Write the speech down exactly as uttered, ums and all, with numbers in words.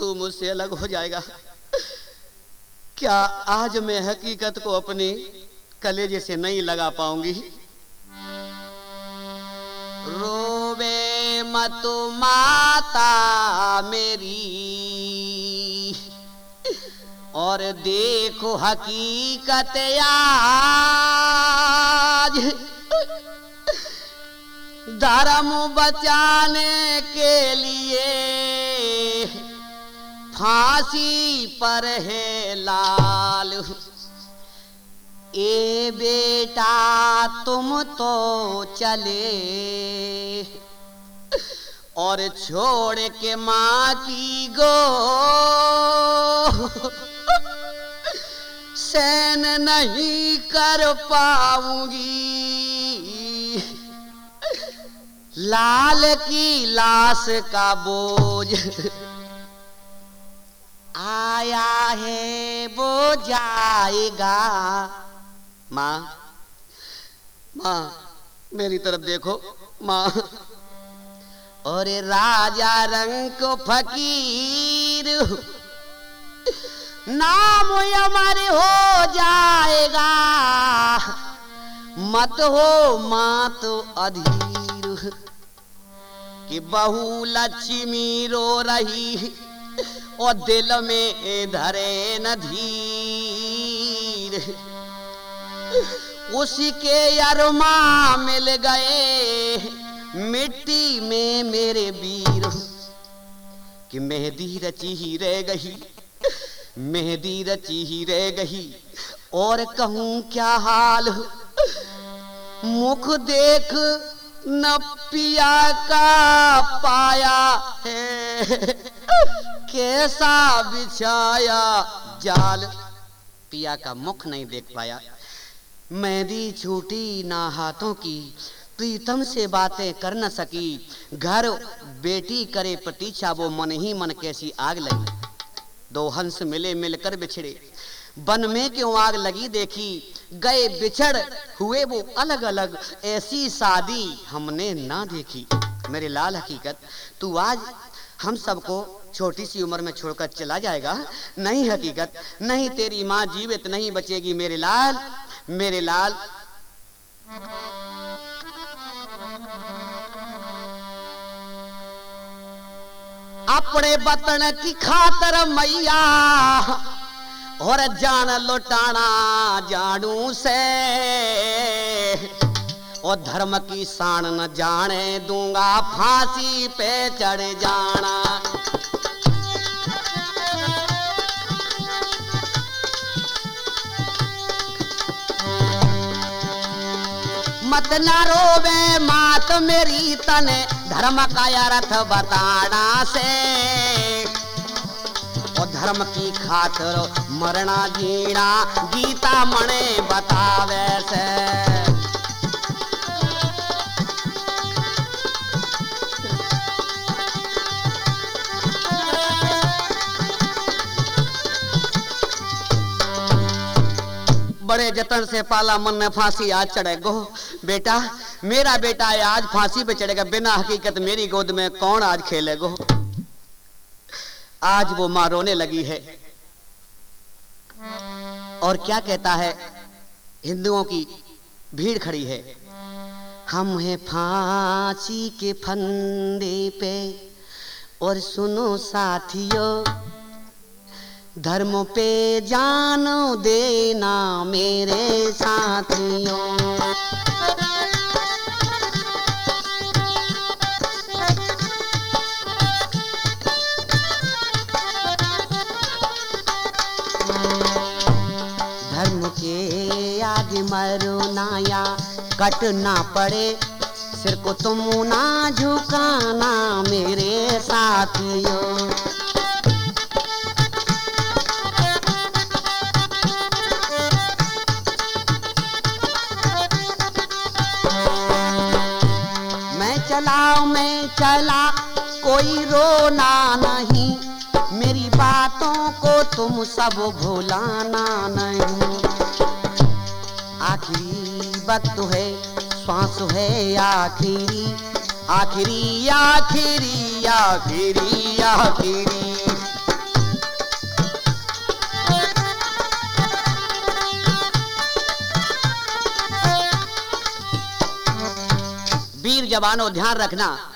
तू मुझसे अलग हो जाएगा। क्या आज मैं हकीकत को अपने कलेजे से नहीं लगा पाऊंगी? रोवे मत माता मेरी और देखो हकीकत आज, धर्म बचाने के लिए फांसी पर है लाल। ए बेटा तुम तो चले और छोड़ के माँ की गोद सहन नहीं कर पाऊंगी। लाल की लाश का बोझ आया है वो जाएगा। माँ माँ मेरी तरफ देखो माँ। और राजा रंग को फकीर नाम अमर हो जाएगा। मत हो माँ तो अधीर कि बहू लक्ष्मी रो रही और दिल में धरे न धीर। उसके अरमा मिल गए मिट्टी में मेरे वीर कि मेहंदी रची ही रह गई, मेहंदी रची ही रह गई और कहूं क्या हाल। मुख देख न पिया का पाया है, कैसा बिछाया जाल। पिया का मुख नहीं देख पाया। मेहंदी छूटी ना हाथों की, प्रीतम से बातें कर न सकी। घर बेटी करे प्रतीक्षा, वो मन ही मन कैसी आग लगी। दो हंस मिले मिलकर बिछड़े, वन में क्यों आग लगी देखी। गए बिछड़ हुए वो अलग अलग, ऐसी शादी हमने ना देखी। मेरे लाल हकीकत तू आज हम सबको छोटी सी उम्र में छोड़कर चला जाएगा। नहीं हकीकत नहीं, तेरी माँ जीवित नहीं बचेगी मेरे लाल, मेरे लाल। अपने बतन की खातर मैया और जान लुटाना जानू से, और धर्म की शान न जाने दूंगा, फांसी पे चढ़ जाना। मत ना रोवे मात मेरी तने, धर्म का अर्थ बताना से, और धर्म की खातिर मरना जीना गीता मने बतावे से। बड़े जतन से पाला मन में फांसी आज चढ़ेगो। बेटा मेरा बेटा है आज फांसी पे चढ़ेगा, बिना हकीकत मेरी गोद में कौन आज खेलेगो। आज वो मां रोने लगी है और क्या कहता है, हिंदुओं की भीड़ खड़ी है। हम हैं फांसी के फंदे पे और सुनो साथियों, धर्म पे जान देना मेरे साथियों। धर्म के आगे मरो ना या कट ना पड़े, सिर को तुम ना झुकाना मेरे साथियों। चलाओ मैं चला कोई रोना नहीं, मेरी बातों को तुम सब भुलाना नहीं। आखिरी वक्त है, श्वास है आखिरी, आखिरी आखिरी आखिरी आखिरी। वीर जवानों ध्यान रखना,